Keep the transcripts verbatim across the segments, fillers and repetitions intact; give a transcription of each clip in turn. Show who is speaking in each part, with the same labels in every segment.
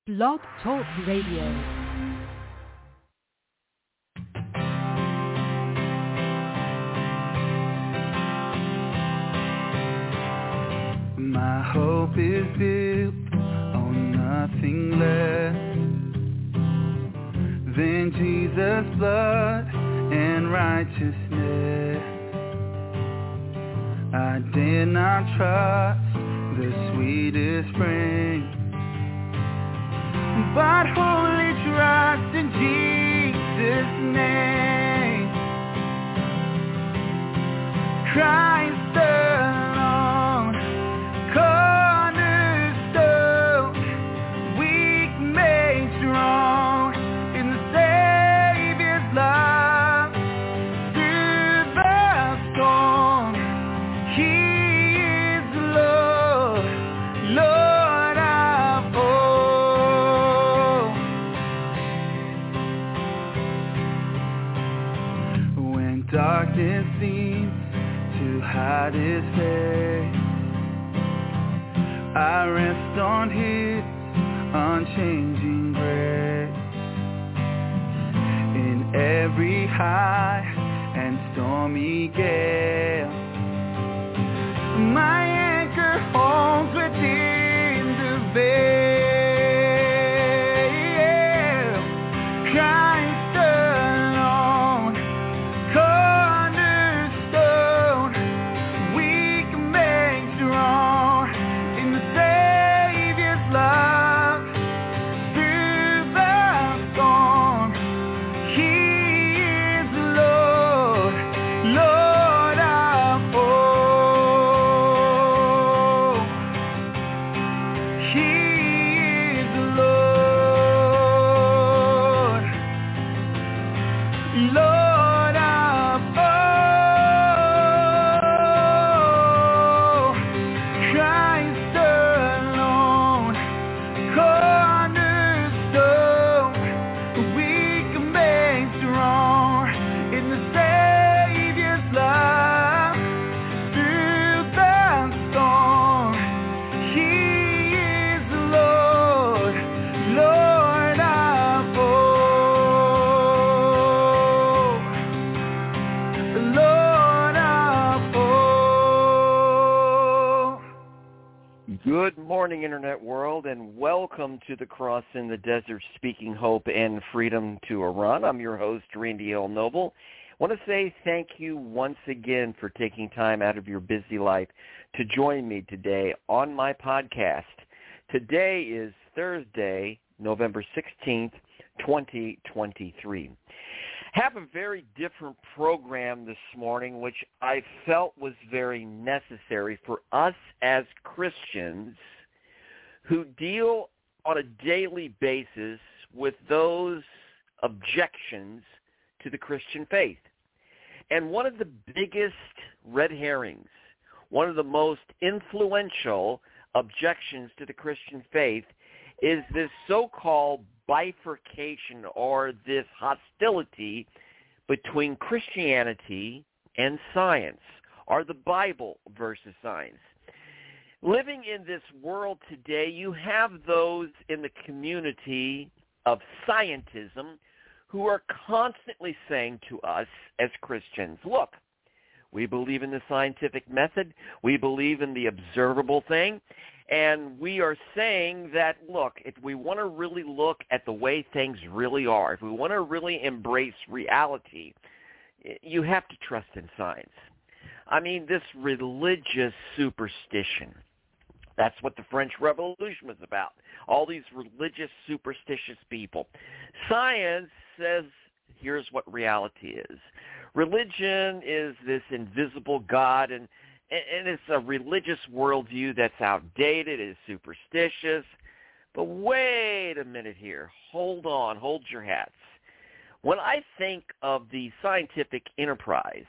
Speaker 1: Blog Talk Radio.
Speaker 2: My hope is built on nothing less than Jesus' blood and righteousness. I dare not trust the sweetest frame, but wholly trust in Jesus' name. Christ alone, cornerstone, weak made strong in the Savior's love. Through the storm, He is Lord, Lord of all. When darkness seems to hide His face, I rest on His unchanging grace. In every high and stormy gale, my anchor holds within the veil. Christ alone, cornerstone, weak made strong in the Savior's love. Through the storm, He is Lord, Lord of all. He is Lord, Lord of all. Christ alone, cornerstone, weak made strong in the Savior's love. Through the storm, He is Lord, Lord of all, Lord of all.
Speaker 3: Good morning, Internet world, and welcome to the Cross in the Desert, speaking hope and freedom to Iran. I'm your host, Randy L. Noble. I want to say thank you once again for taking time out of your busy life to join me today on my podcast. Today is Thursday, November sixteenth, twenty twenty-three. Have a very different program this morning, which I felt was very necessary for us as Christians who deal on a daily basis with those objections to the Christian faith. And one of the biggest red herrings, one of the most influential objections to the Christian faith is this so-called bifurcation, or this hostility between Christianity and science, or the Bible versus science. Living in this world today, you have those in the community of scientism who are constantly saying to us as Christians, look, we believe in the scientific method, we believe in the observable thing, and we are saying that, look, if we want to really look at the way things really are, if we want to really embrace reality, you have to trust in science. I mean, this religious superstition, that's what the French Revolution was about, all these religious superstitious people. Science says, here's what reality is. Religion is this invisible God, and And it's a religious worldview that's outdated, is superstitious. But wait a minute here. Hold on. Hold your hats. When I think of the scientific enterprise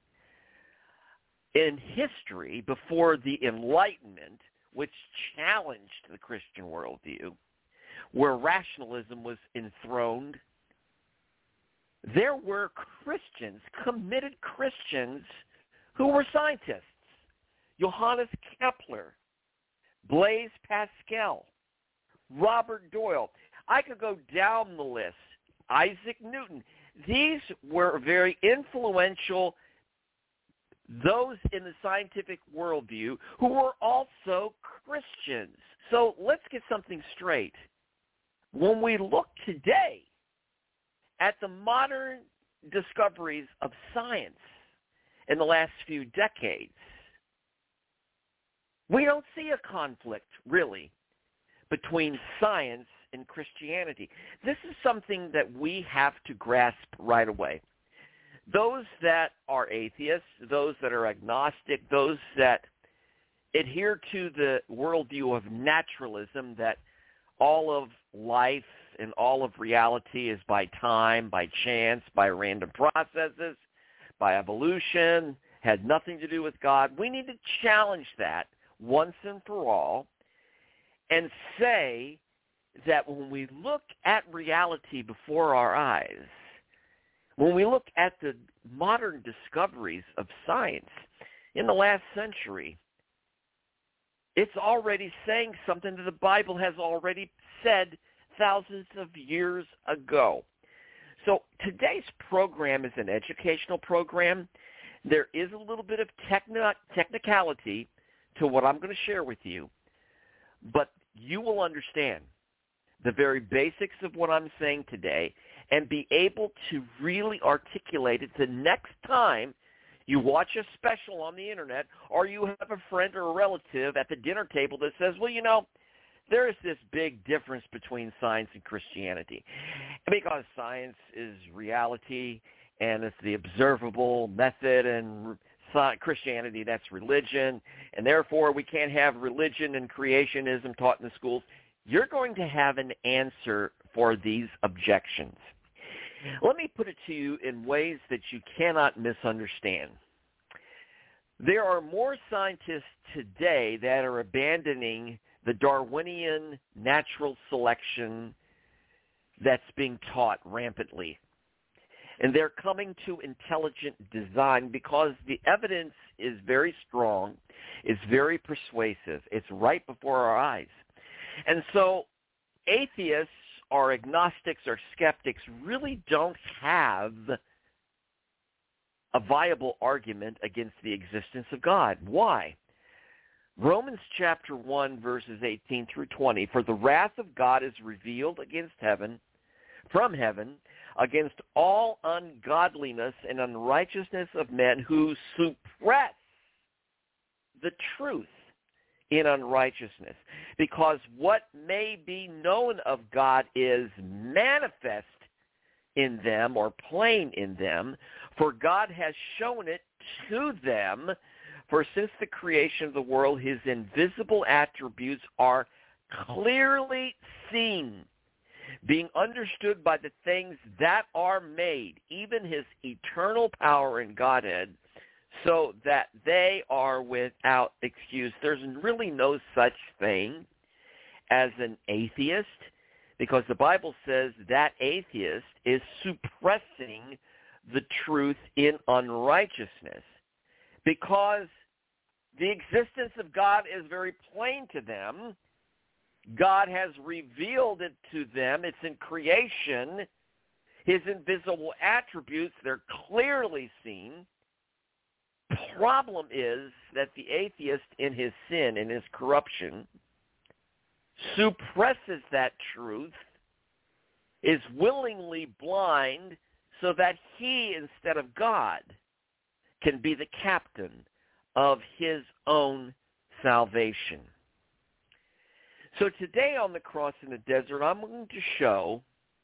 Speaker 3: in history before the Enlightenment, which challenged the Christian worldview, where rationalism was enthroned, there were Christians, committed Christians, who were scientists. Johannes Kepler, Blaise Pascal, Robert Doyle. I could go down the list. Isaac Newton. These were very influential, those in the scientific worldview who were also Christians. So let's get something straight. When we look today at the modern discoveries of science in the last few decades, we don't see a conflict, really, between science and Christianity. This is something that we have to grasp right away. Those that are atheists, those that are agnostic, those that adhere to the worldview of naturalism, that all of life and all of reality is by time, by chance, by random processes, by evolution, had nothing to do with God. We need to challenge that once and for all and say that when we look at reality before our eyes, when we look at the modern discoveries of science in the last century, it's already saying something that the Bible has already said thousands of years ago. So today's program is an educational program. There is a little bit of techni- technicality to what I'm going to share with you, but you will understand the very basics of what I'm saying today and be able to really articulate it the next time you watch a special on the internet or you have a friend or a relative at the dinner table that says, well, you know, there is this big difference between science and Christianity. Because science is reality and it's the observable method, and Christianity, that's religion, and therefore we can't have religion and creationism taught in the schools. You're going to have an answer for these objections. Let me put it to you in ways that you cannot misunderstand. There are more scientists today that are abandoning the Darwinian natural selection that's being taught rampantly. And they're coming to intelligent design because the evidence is very strong, it's very persuasive, it's right before our eyes. And so atheists or agnostics or skeptics really don't have a viable argument against the existence of God. Why? Romans chapter one, verses eighteen through twenty, for the wrath of God is revealed against heaven, from heaven, against all ungodliness and unrighteousness of men who suppress the truth in unrighteousness, because what may be known of God is manifest in them or plain in them, for God has shown it to them. For since the creation of the world, his invisible attributes are clearly seen, being understood by the things that are made, even his eternal power and Godhead, so that they are without excuse. There's really no such thing as an atheist, because the Bible says that atheist is suppressing the truth in unrighteousness, because the existence of God is very plain to them. God has revealed it to them. It's in creation. His invisible attributes, they're clearly seen. Problem is that the atheist in his sin, in his corruption, suppresses that truth, is willingly blind so that he, instead of God, can be the captain of his own salvation. So today on the Cross in the Desert, I'm going to show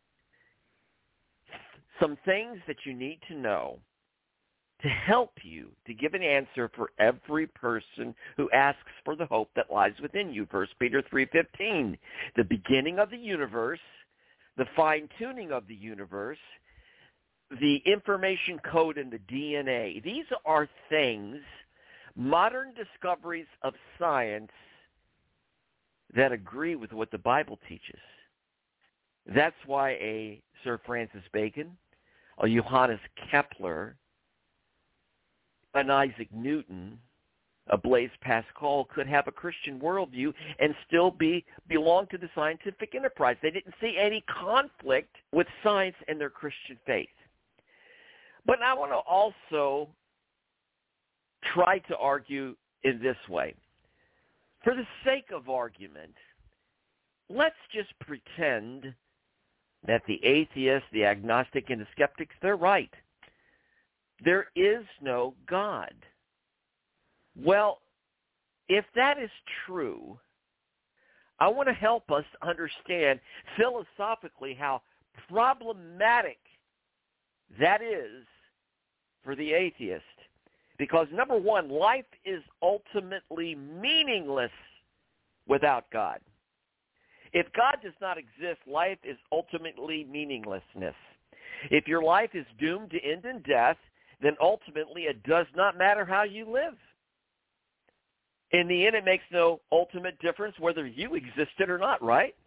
Speaker 3: some things that you need to know to help you to give an answer for every person who asks for the hope that lies within you. First Peter three fifteen, the beginning of the universe, the fine-tuning of the universe, the information code in the D N A. These are things, modern discoveries of science, that agree with what the Bible teaches. That's why a Sir Francis Bacon, a Johannes Kepler, an Isaac Newton, a Blaise Pascal could have a Christian worldview and still be belong to the scientific enterprise. They didn't see any conflict with science and their Christian faith. But I want to also try to argue in this way. For the sake of argument, let's just pretend that the atheist, the agnostic, and the skeptics, they're right. There is no God. Well, if that is true, I want to help us understand philosophically how problematic that is for the atheist. Because, number one, life is ultimately meaningless without God. If God does not exist, life is ultimately meaninglessness. If your life is doomed to end in death, then ultimately it does not matter how you live. In the end, it makes no ultimate difference whether you existed or not, right?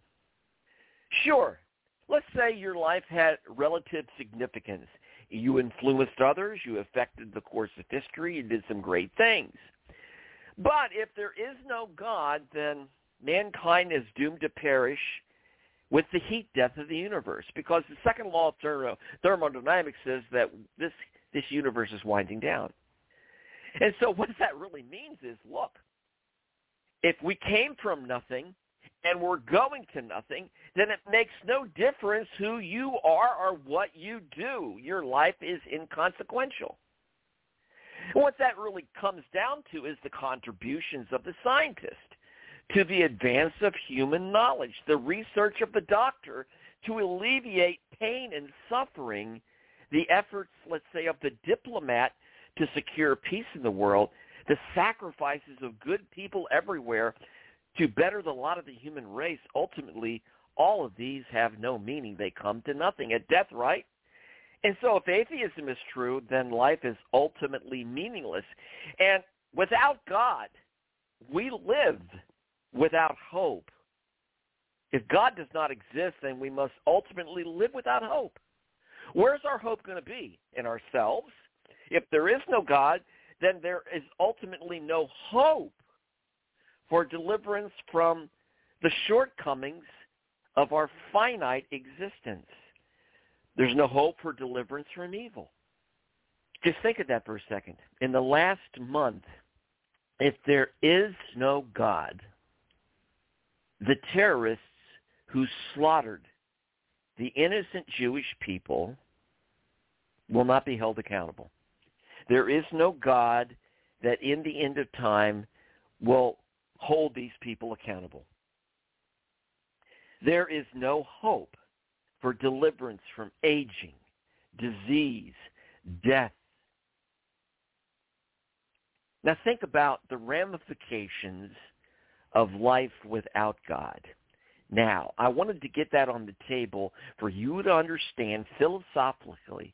Speaker 3: Sure. Let's say your life had relative significance. You influenced others. You affected the course of history. You did some great things. But if there is no God, then mankind is doomed to perish with the heat death of the universe, because the second law of thermo- thermodynamics says that this, this universe is winding down. And so what that really means is, look, if we came from nothing and we're going to nothing, then it makes no difference who you are or what you do. Your life is inconsequential. And what that really comes down to is the contributions of the scientist to the advance of human knowledge, the research of the doctor to alleviate pain and suffering, the efforts, let's say, of the diplomat to secure peace in the world, the sacrifices of good people everywhere to better the lot of the human race. Ultimately, all of these have no meaning. They come to nothing at death, right? And so if atheism is true, then life is ultimately meaningless. And without God, we live without hope. If God does not exist, then we must ultimately live without hope. Where's our hope going to be? In ourselves? If there is no God, then there is ultimately no hope for deliverance from the shortcomings of our finite existence. There's no hope for deliverance from evil. Just think of that for a second. In the last month, if there is no God, the terrorists who slaughtered the innocent Jewish people will not be held accountable. There is no God that in the end of time will hold these people accountable. There is no hope for deliverance from aging, disease, death. Now think about the ramifications of life without God. Now, I wanted to get that on the table for you to understand philosophically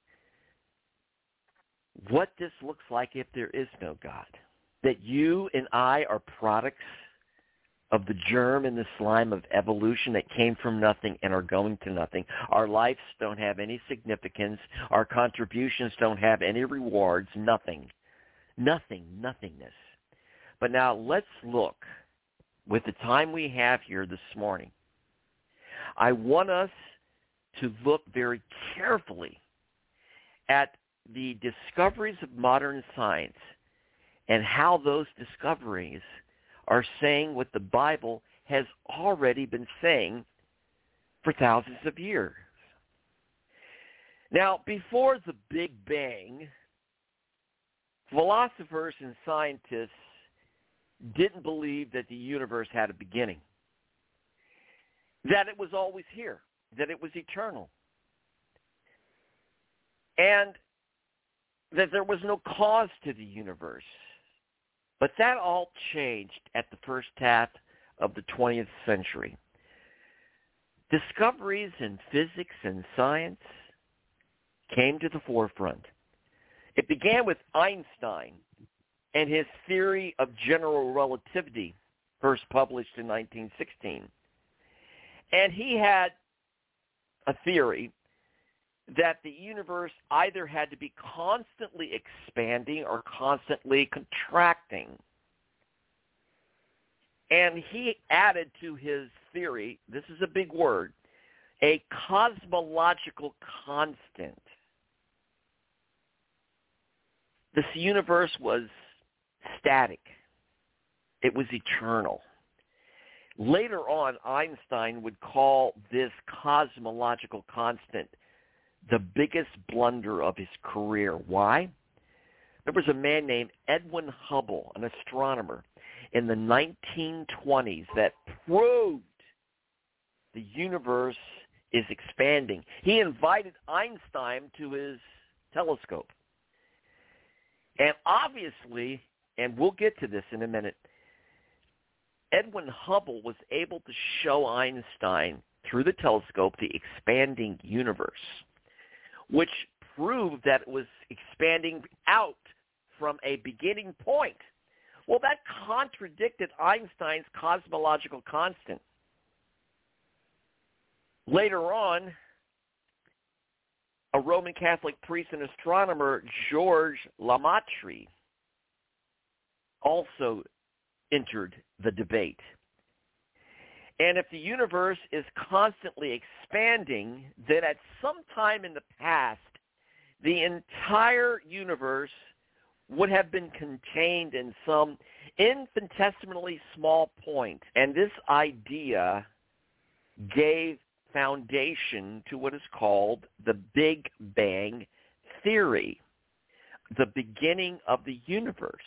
Speaker 3: what this looks like if there is no God. That you and I are products of the germ and the slime of evolution that came from nothing and are going to nothing. Our lives don't have any significance. Our contributions don't have any rewards. Nothing. Nothing. Nothingness. But now let's look, with the time we have here this morning, I want us to look very carefully at the discoveries of modern science and how those discoveries are saying what the Bible has already been saying for thousands of years. Now, before the Big Bang, philosophers and scientists didn't believe that the universe had a beginning, that it was always here, that it was eternal, and that there was no cause to the universe. But that all changed at the first half of the twentieth century. Discoveries in physics and science came to the forefront. It began with Einstein and his theory of general relativity, first published in nineteen sixteen. And he had a theory that the universe either had to be constantly expanding or constantly contracting. And he added to his theory, this is a big word, a cosmological constant. This universe was static. It was eternal. Later on, Einstein would call this cosmological constant the biggest blunder of his career. Why? There was a man named Edwin Hubble, an astronomer, in the nineteen twenties that proved the universe is expanding. He invited Einstein to his telescope. And obviously, and we'll get to this in a minute, Edwin Hubble was able to show Einstein through the telescope the expanding universe, which proved that it was expanding out from a beginning point. Well, that contradicted Einstein's cosmological constant. Later on, a Roman Catholic priest and astronomer, Georges Lemaître, also entered the debate. And if the universe is constantly expanding, then at some time in the past, the entire universe would have been contained in some infinitesimally small point. And this idea gave foundation to what is called the Big Bang Theory, the beginning of the universe.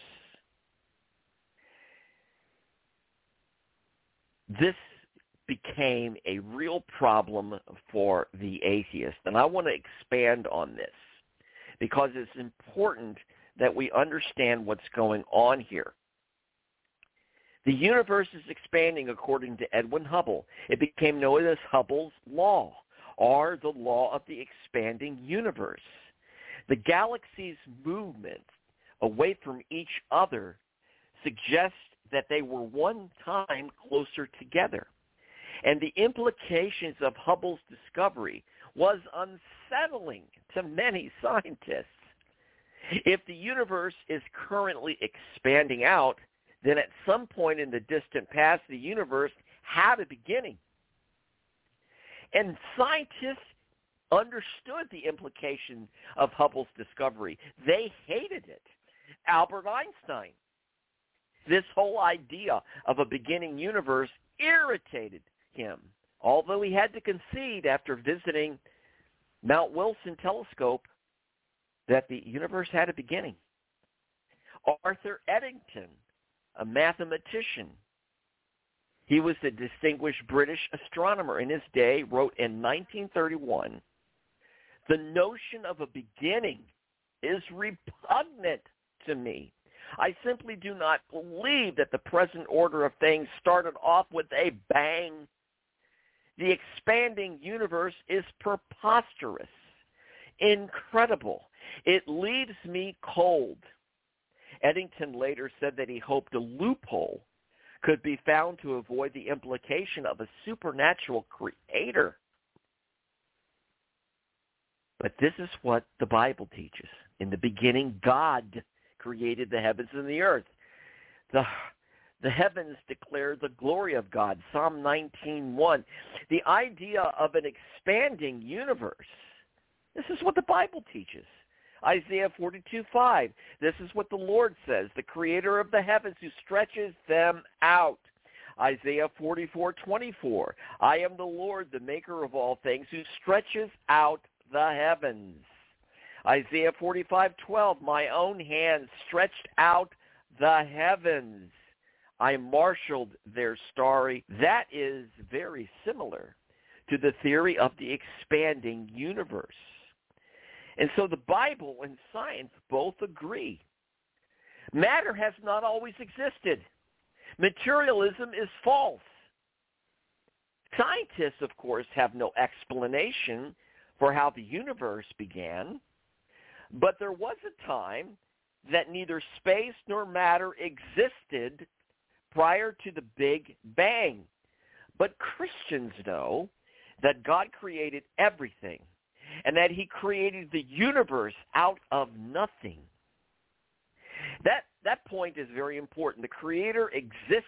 Speaker 3: This became a real problem for the atheist, and I want to expand on this because it's important that we understand what's going on here. The universe is expanding according to Edwin Hubble. It became known as Hubble's law, or the law of the expanding universe. The galaxies' movement away from each other suggests that they were one time closer together. And the implications of Hubble's discovery was unsettling to many scientists. If the universe is currently expanding out, then at some point in the distant past, the universe had a beginning. And scientists understood the implication of Hubble's discovery. They hated it. Albert Einstein. This whole idea of a beginning universe irritated him, although he had to concede after visiting Mount Wilson telescope that the universe had a beginning. Arthur Eddington, a mathematician, he was a distinguished British astronomer in his day, wrote in nineteen thirty-one, "The notion of a beginning is repugnant to me. I simply do not believe that the present order of things started off with a bang. The expanding universe is preposterous, incredible. It leaves me cold." Eddington later said that he hoped a loophole could be found to avoid the implication of a supernatural creator. But this is what the Bible teaches. In the beginning, God created the heavens and the earth. The, the heavens declare the glory of God, Psalm nineteen one. The idea of an expanding universe, this is what the Bible teaches. Isaiah forty-two five, this is what the Lord says, the creator of the heavens who stretches them out. Isaiah forty-four twenty-four, I am the Lord, the maker of all things, who stretches out the heavens. Isaiah forty-five twelve, my own hand stretched out the heavens. I marshaled their starry. That is very similar to the theory of the expanding universe. And so the Bible and science both agree. Matter has not always existed. Materialism is false. Scientists, of course, have no explanation for how the universe began, but there was a time that neither space nor matter existed prior to the Big Bang. But Christians know that God created everything and that he created the universe out of nothing. That, that point is very important. The Creator existing,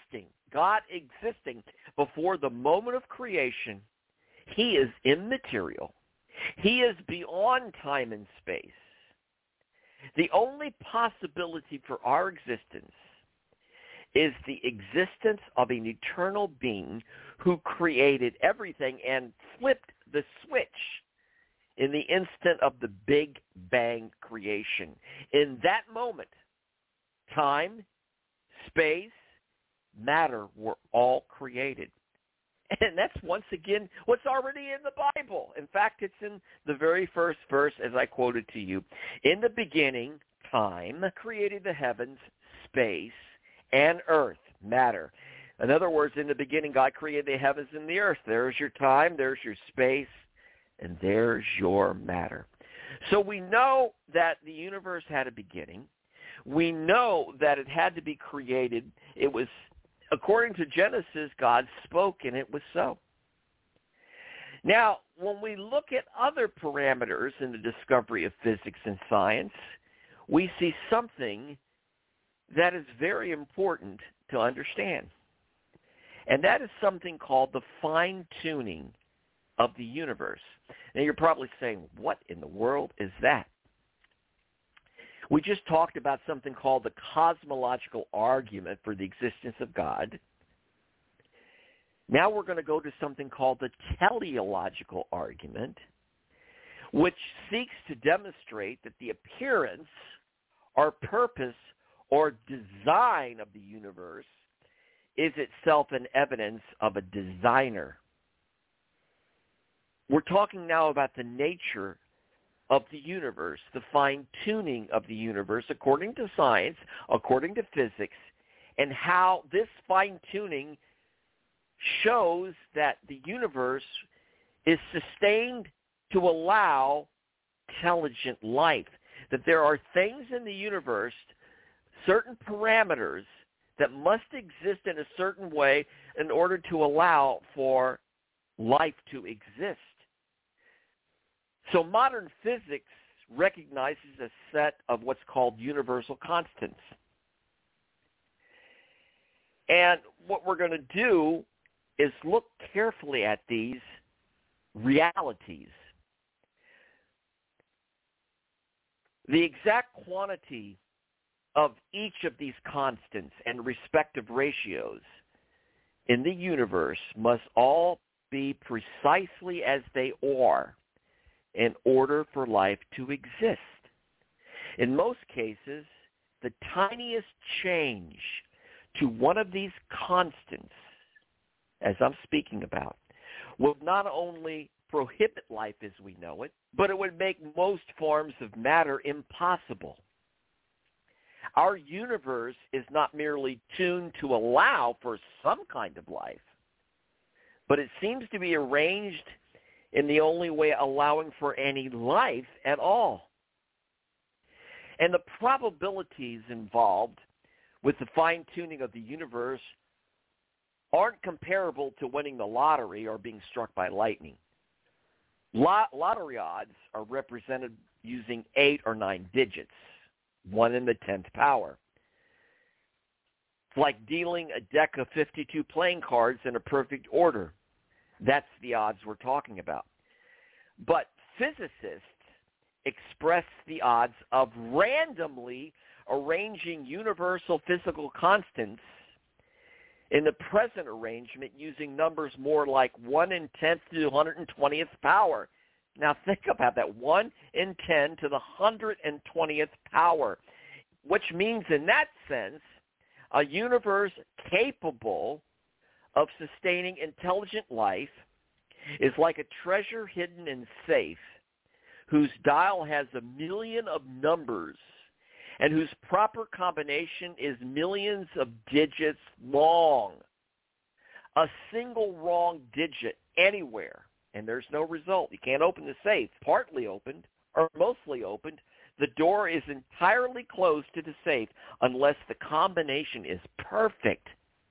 Speaker 3: God existing before the moment of creation, he is immaterial. He is beyond time and space. The only possibility for our existence is the existence of an eternal being who created everything and flipped the switch in the instant of the Big Bang creation. In that moment, time, space, matter were all created. And that's once again what's already in the Bible. In fact, it's in the very first verse, as I quoted to you. In the beginning, time created the heavens, space, and earth, matter. In other words, in the beginning, God created the heavens and the earth. There's your time, there's your space, and there's your matter. So we know that the universe had a beginning. We know that it had to be created. It was, according to Genesis, God spoke, and it was so. Now, when we look at other parameters in the discovery of physics and science, we see something that is very important to understand. And that is something called the fine-tuning of the universe. Now, you're probably saying, what in the world is that? We just talked about something called the cosmological argument for the existence of God. Now we're going to go to something called the teleological argument, which seeks to demonstrate that the appearance or purpose or design of the universe is itself an evidence of a designer. We're talking now about the nature of the universe, the fine-tuning of the universe according to science, according to physics, and how this fine-tuning shows that the universe is sustained to allow intelligent life, that there are things in the universe, certain parameters that must exist in a certain way in order to allow for life to exist. So modern physics recognizes a set of what's called universal constants. And what we're going to do is look carefully at these realities. The exact quantity of each of these constants and respective ratios in the universe must all be precisely as they are in order for life to exist. In most cases, the tiniest change to one of these constants, as I'm speaking about, will not only prohibit life as we know it, but it would make most forms of matter impossible. Our universe is not merely tuned to allow for some kind of life, but it seems to be arranged in the only way allowing for any life at all. And the probabilities involved with the fine-tuning of the universe aren't comparable to winning the lottery or being struck by lightning. Lot- lottery odds are represented using eight or nine digits, one in the tenth power. It's like dealing a deck of fifty-two playing cards in a perfect order. That's the odds we're talking about. But physicists express the odds of randomly arranging universal physical constants in the present arrangement using numbers more like one in tenth to the one hundred twentieth power. Now think about that, one in ten to the one hundred twentieth power, which means in that sense, a universe capable of sustaining intelligent life is like a treasure hidden in safe whose dial has a million of numbers and whose proper combination is millions of digits long. A single wrong digit anywhere, and there's no result. You can't open the safe. Partly opened or mostly opened, the door is entirely closed to the safe unless the combination is perfect.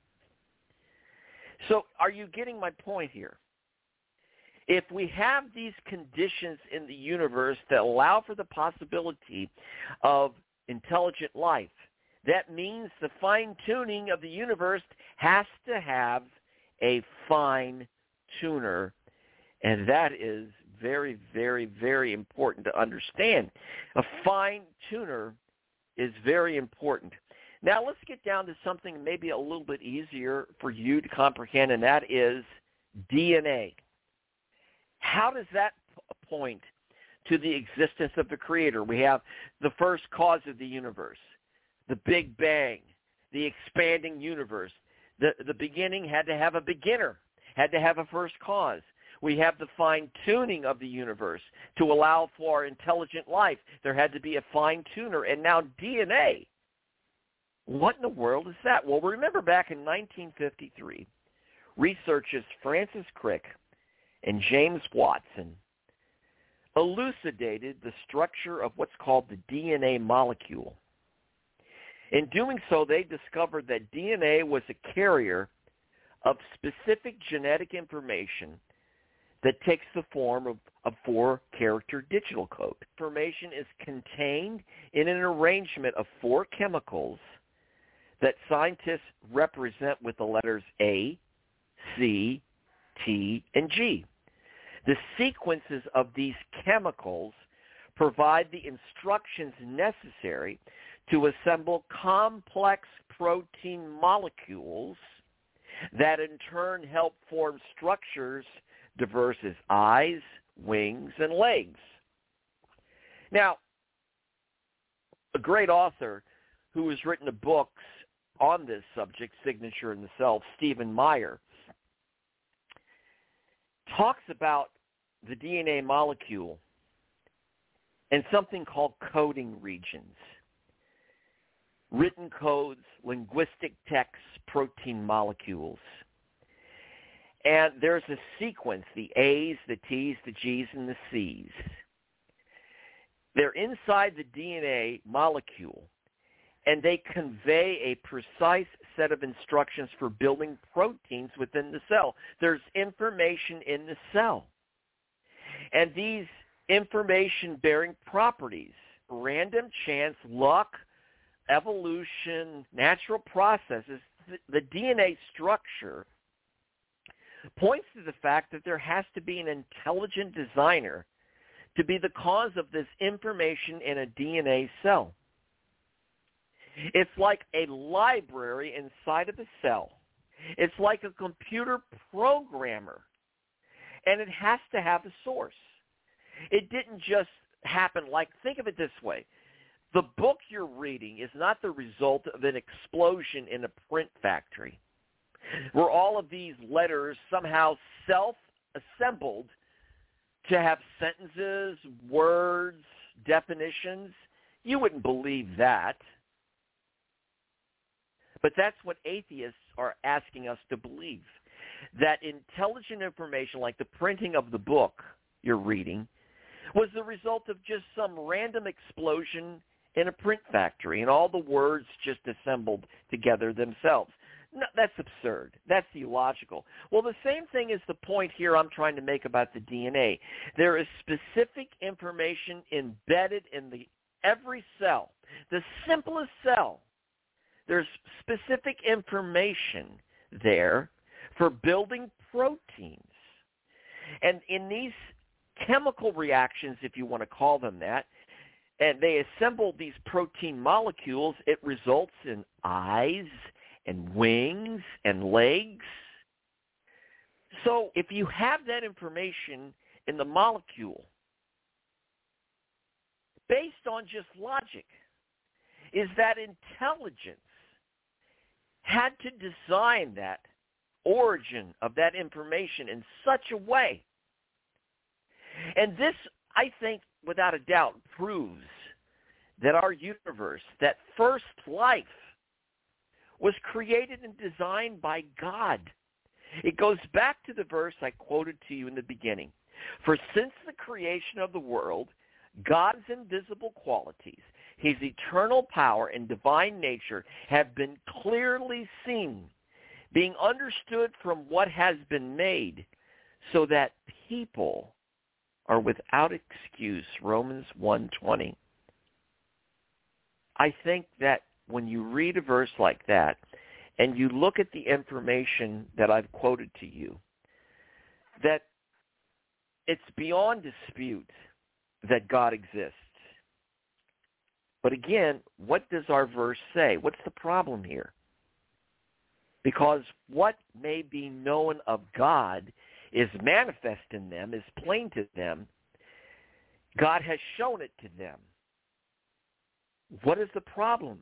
Speaker 3: So are you getting my point here? If we have these conditions in the universe that allow for the possibility of intelligent life, That means the fine-tuning of the universe has to have a fine-tuner, and that is very, very, very important to understand. A fine-tuner is very important. Now let's get down to something maybe a little bit easier for you to comprehend, and that is D N A. How does that point to the existence of the Creator? We have the first cause of the universe, the Big Bang, the expanding universe. The, the beginning had to have a beginner, had to have a first cause. We have the fine-tuning of the universe to allow for intelligent life. There had to be a fine-tuner. And now D N A. What in the world is that? Well, remember back in nineteen fifty-three, researchers Francis Crick and James Watson elucidated the structure of what's called the D N A molecule. In doing so, they discovered that D N A was a carrier of specific genetic information that takes the form of a four-character digital code. Information is contained in an arrangement of four chemicals that scientists represent with the letters A, C, T, and G. The sequences of these chemicals provide the instructions necessary to assemble complex protein molecules that in turn help form structures diverse as eyes, wings, and legs. Now, a great author who has written books on this subject, Signature in the Cell, Stephen Meyer, talks about the D N A molecule and something called coding regions. Written codes, linguistic texts, protein molecules. And there's a sequence, the A's, the T's, the G's, and the C's. They're inside the D N A molecule, and they convey a precise set of instructions for building proteins within the cell. There's information in the cell. And these information-bearing properties, random chance, luck, evolution, natural processes, the, the D N A structure points to the fact that there has to be an intelligent designer to be the cause of this information in a D N A cell. It's like a library inside of a cell. It's like a computer programmer, and it has to have a source. It didn't just happen like, think of it this way. The book you're reading is not the result of an explosion in a print factory, where all of these letters somehow self-assembled to have sentences, words, definitions. You wouldn't believe that. But that's what atheists are asking us to believe, that intelligent information like the printing of the book you're reading was the result of just some random explosion in a print factory and all the words just assembled together themselves. No, that's absurd. That's illogical. Well, the same thing is the point here I'm trying to make about the D N A. There is specific information embedded in the every cell, the simplest cell. There's specific information there for building proteins. And in these chemical reactions, if you want to call them that, and they assemble these protein molecules, it results in eyes and wings and legs. So if you have that information in the molecule, based on just logic, is that intelligence had to design that origin of that information in such a way. And this, I think, without a doubt, proves that our universe, that first life, was created and designed by God. It goes back to the verse I quoted to you in the beginning. For since the creation of the world, God's invisible qualities, his eternal power and divine nature have been clearly seen, being understood from what has been made, so that people are without excuse. Romans one twenty. I think that when you read a verse like that and you look at the information that I've quoted to you, that it's beyond dispute that God exists. But again, what does our verse say? What's the problem here? Because what may be known of God is manifest in them, is plain to them. God has shown it to them. What is the problem?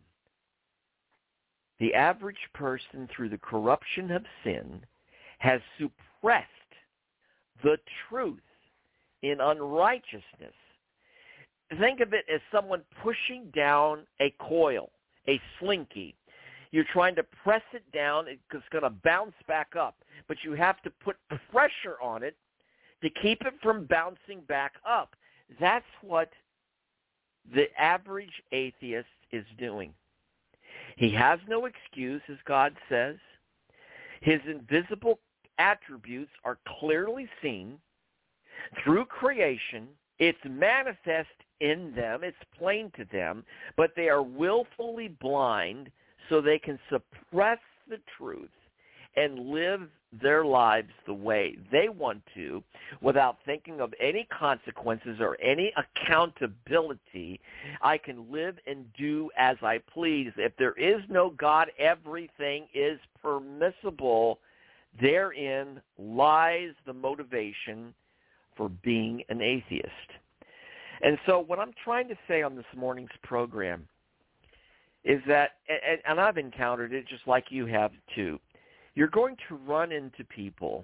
Speaker 3: The average person, through the corruption of sin, has suppressed the truth in unrighteousness. Think of it as someone pushing down a coil, a slinky. You're trying to press it down. It's going to bounce back up. But you have to put pressure on it to keep it from bouncing back up. That's what the average atheist is doing. He has no excuse, as God says. His invisible attributes are clearly seen through creation. It's manifest in them. It's plain to them. But they are willfully blind, so they can suppress the truth and live their lives the way they want to without thinking of any consequences or any accountability. I can live and do as I please. If there is no God, everything is permissible. Therein lies the motivation for being an atheist. And so what I'm trying to say on this morning's program is that, and, and I've encountered it just like you have too, you're going to run into people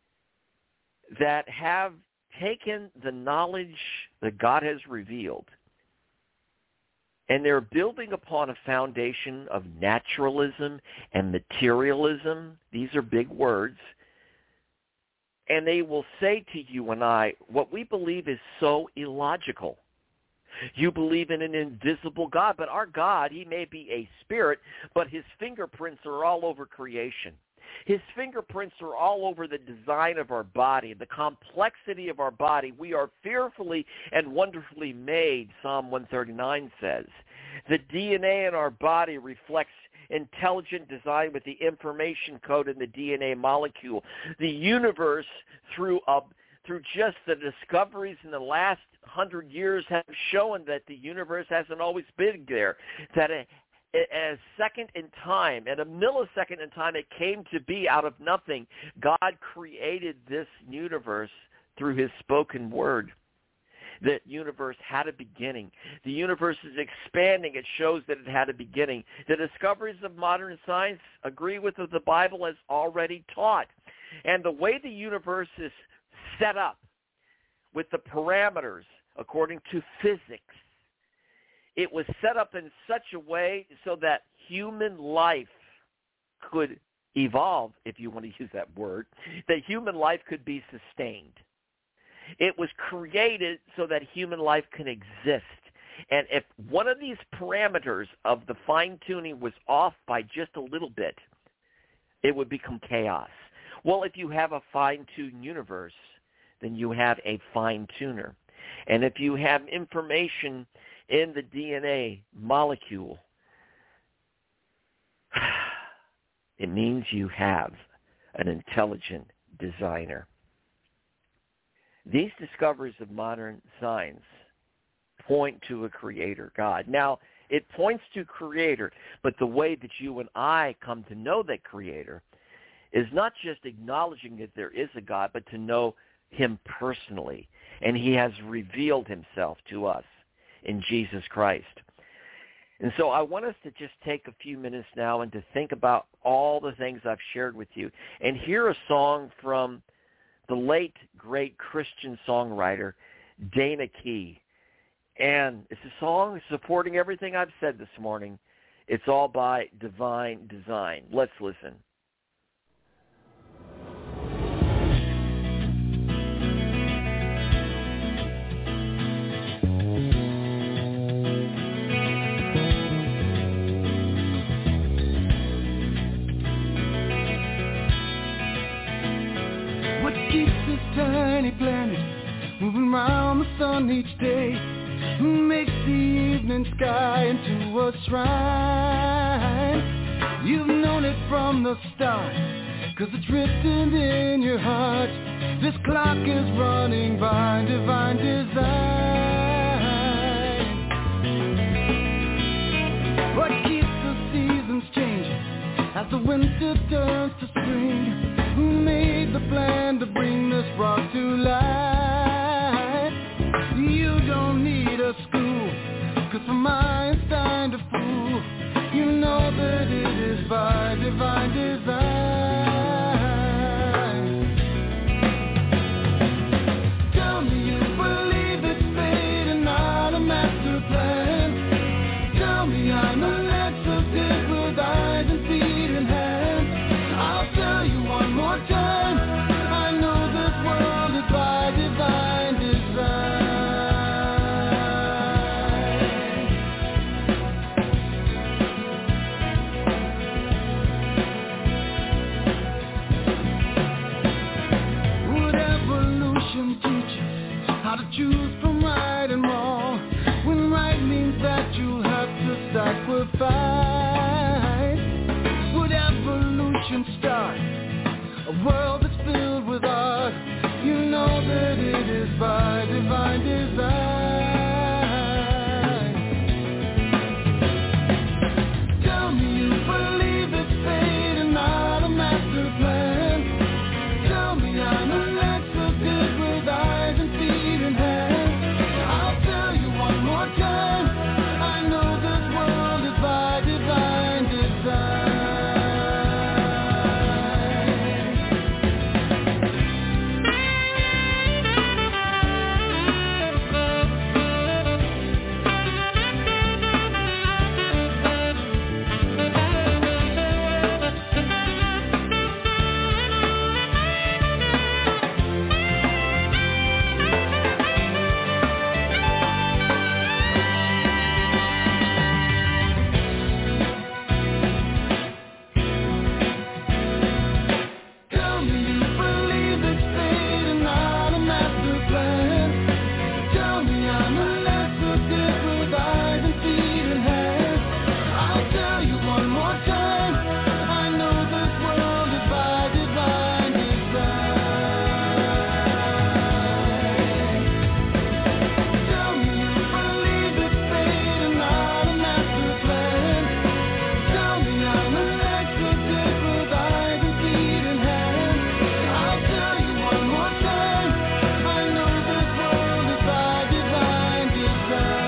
Speaker 3: that have taken the knowledge that God has revealed, and they're building upon a foundation of naturalism and materialism. These are big words. And they will say to you and I, what we believe is so illogical. You believe in an invisible God, but our God, he may be a spirit, but his fingerprints are all over creation. His fingerprints are all over the design of our body, the complexity of our body. We are fearfully and wonderfully made, Psalm one thirty-nine says. The D N A in our body reflects intelligent design with the information code in the D N A molecule. The universe, through a, through just the discoveries in the last hundred years, have shown that the universe hasn't always been there, that a, a second in time, at a millisecond in time, it came to be out of nothing. God created this universe through his spoken word. The universe had a beginning. The universe is expanding. It shows that it had a beginning. The discoveries of modern science agree with what the Bible has already taught. And the way the universe is set up with the parameters according to physics, it was set up in such a way so that human life could evolve, if you want to use that word, that human life could be sustained. It was created so that human life can exist. And if one of these parameters of the fine-tuning was off by just a little bit, it would become chaos. Well, if you have a fine-tuned universe, then you have a fine-tuner. And if you have information in the D N A molecule, it means you have an intelligent designer. These discoveries of modern science point to a creator, God. Now, it points to creator, but the way that you and I come to know that creator is not just acknowledging that there is a God, but to know him personally. And he has revealed himself to us in Jesus Christ. And so I want us to just take a few minutes now and to think about all the things I've shared with you and hear a song from the late, great Christian songwriter, Dana Key. And it's a song supporting everything I've said this morning. It's all by Divine Design. Let's listen.
Speaker 2: What keeps this tiny planet moving around the sun each day? who makes the evening sky into a shrine. You've known it from the start, 'cause it's written in your heart. This clock is running by divine design. What keeps the seasons changing as the winter turns to spring? Who made the plan to bring this rock to life? You don't need a school, 'cause for Einstein to fool, you know that it is by divine design. Tell me you believe it's fate and not a master plan. Tell me I'm a exorcist with eyes and feet and hands. I'll tell you one more time, I know this world is by divine design. Would evolution teach us how to choose from right and wrong, when right means that you'll have to sacrifice? Would evolution start a world that's filled with art? You know that it is by divine design. Tell me you believe it's fate and not a master plan. Tell me I'm an exorcist with eyes and feet and hands. I'll tell you one more time, I know this world is by divine design. Tell me you believe it's fate and not a master plan. Tell me I'm an exorcist with eyes and feet and hands. I'll tell you one more time, I know this world is by divine design. Tell me you believe it's fate and not a master plan. Tell me I'm an exorcist with eyes and feet and hands. I'll tell you one more time, I know this world is by divine design.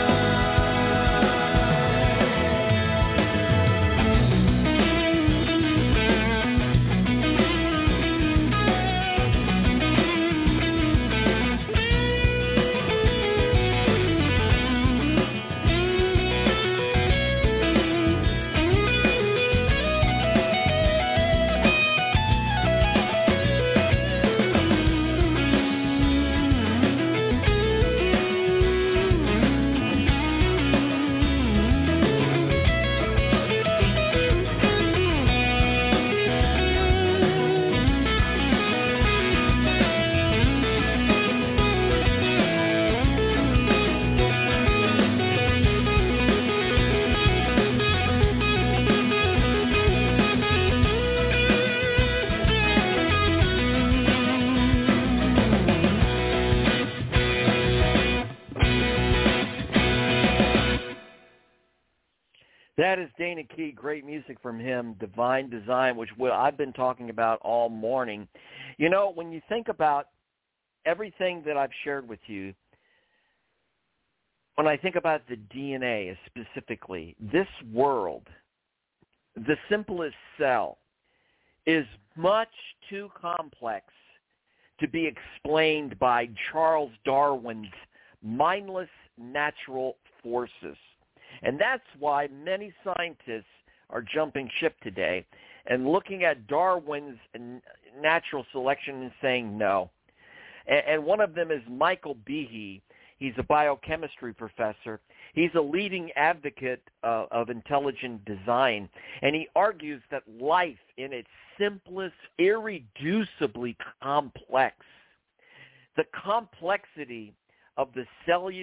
Speaker 3: That is Dana Key. Great music from him, Divine Design, which we- I've been talking about all morning. You know, when you think about everything that I've shared with you, when I think about the D N A specifically, this world, the simplest cell, is much too complex to be explained by Charles Darwin's mindless natural forces. And that's why many scientists are jumping ship today and looking at Darwin's natural selection and saying no. And one of them is Michael Behe. He's a biochemistry professor. He's a leading advocate uh, of intelligent design, and he argues that life in its simplest, irreducibly complex, the complexity of the cellular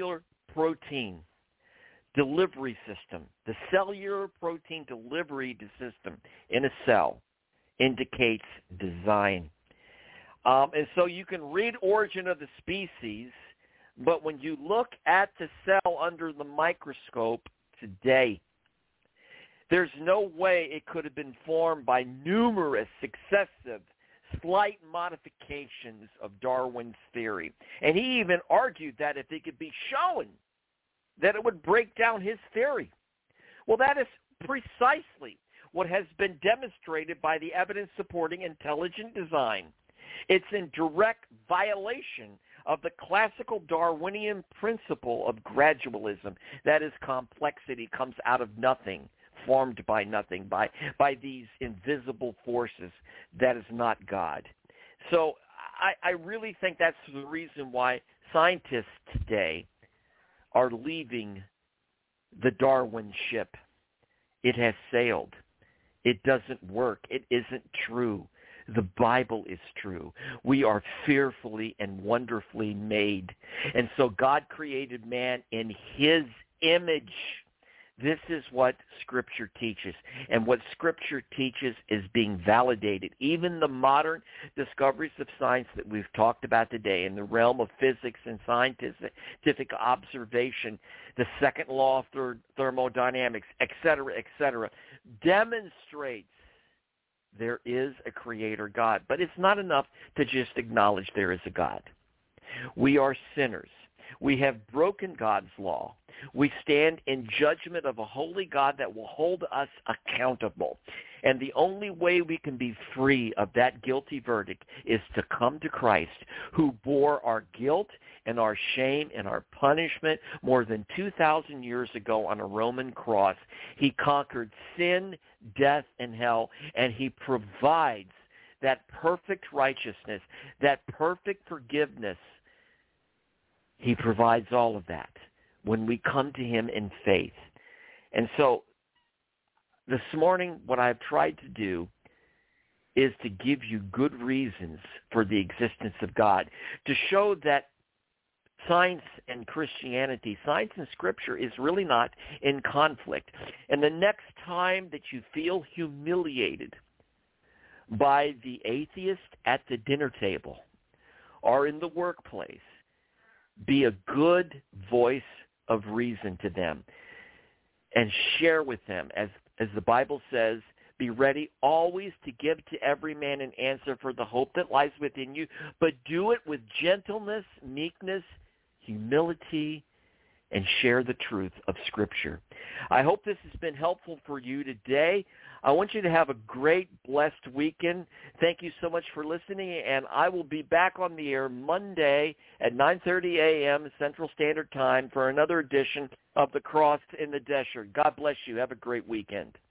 Speaker 3: protein delivery system, the cellular protein delivery system in a cell indicates design. Um, and so you can read Origin of the Species, but when you look at the cell under the microscope today, there's no way it could have been formed by numerous successive slight modifications of Darwin's theory. And he even argued that if it could be shown, that it would break down his theory. Well, that is precisely what has been demonstrated by the evidence supporting intelligent design. It's in direct violation of the classical Darwinian principle of gradualism. That is, complexity comes out of nothing, formed by nothing, by, by these invisible forces. That is not God. So I, I really think that's the reason why scientists today are leaving the Darwin ship. It has sailed. It doesn't work. It isn't true. The Bible is true. We are fearfully and wonderfully made. And so God created man in his image. This is what Scripture teaches. And what Scripture teaches is being validated. Even the modern discoveries of science that we've talked about today in the realm of physics and scientific observation, the second law of thermodynamics, et cetera, et cetera, demonstrates there is a creator God. But it's not enough to just acknowledge there is a God. We are sinners. We have broken God's law. We stand in judgment of a holy God that will hold us accountable. And the only way we can be free of that guilty verdict is to come to Christ, who bore our guilt and our shame and our punishment more than two thousand years ago on a Roman cross. He conquered sin, death, and hell, and he provides that perfect righteousness, that perfect forgiveness. He provides all of that when we come to him in faith. And so this morning, what I've tried to do is to give you good reasons for the existence of God, to show that science and Christianity, science and Scripture is really not in conflict. And the next time that you feel humiliated by the atheist at the dinner table or in the workplace, be a good voice of reason to them and share with them, as, as the Bible says, be ready always to give to every man an answer for the hope that lies within you, but do it with gentleness, meekness, humility, and share the truth of Scripture. I hope this has been helpful for you today. I want you to have a great, blessed weekend. Thank you so much for listening, and I will be back on the air Monday at nine thirty a.m. Central Standard Time for another edition of The Cross in the Desert. God bless you. Have a great weekend.